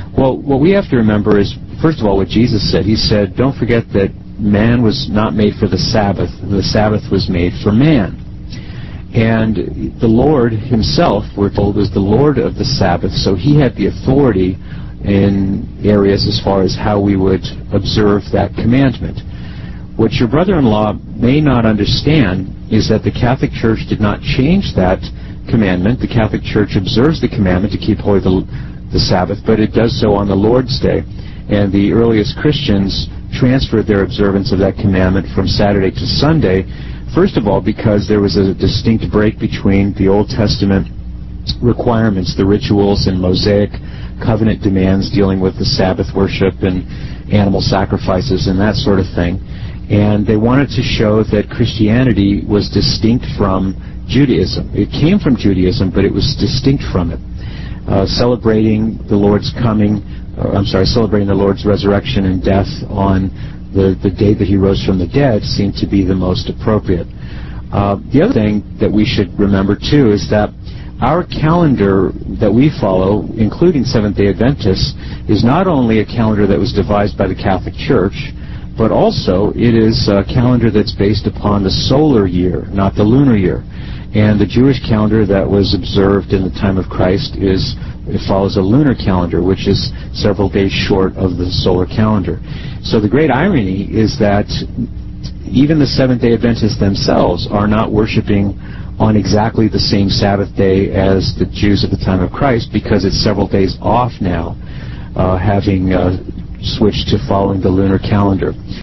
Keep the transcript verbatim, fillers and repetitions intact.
Well, what we have to remember is, first of all, what Jesus said. He said, don't forget that man was not made for the Sabbath. The Sabbath was made for man. And the Lord himself, we're told, was the Lord of the Sabbath, so he had the authority in areas as far as how we would observe that commandment. What your brother-in-law may not understand is that the Catholic Church did not change that commandment. The Catholic Church observes the commandment to keep holy the, the Sabbath, but it does so on the Lord's Day. And the earliest Christians transferred their observance of that commandment from Saturday to Sunday, first of all because there was a distinct break between the Old Testament requirements, the rituals and Mosaic covenant demands dealing with the Sabbath worship and animal sacrifices and that sort of thing. And they wanted to show that Christianity was distinct from Judaism. It came from Judaism, but it was distinct from it. Uh, celebrating the Lord's coming, or, I'm sorry, celebrating the Lord's resurrection and death on the, the day that he rose from the dead seemed to be the most appropriate. Uh, the other thing that we should remember, too, is that our calendar that we follow, including Seventh-day Adventists, is not only a calendar that was devised by the Catholic Church, but also it is a calendar that's based upon the solar year, not the lunar year. And the Jewish calendar that was observed in the time of Christ is, it follows a lunar calendar, which is several days short of the solar calendar. So the great irony is that even the Seventh-day Adventists themselves are not worshiping on exactly the same Sabbath day as the Jews at the time of Christ, because it's several days off now, uh, having uh, switched to following the lunar calendar.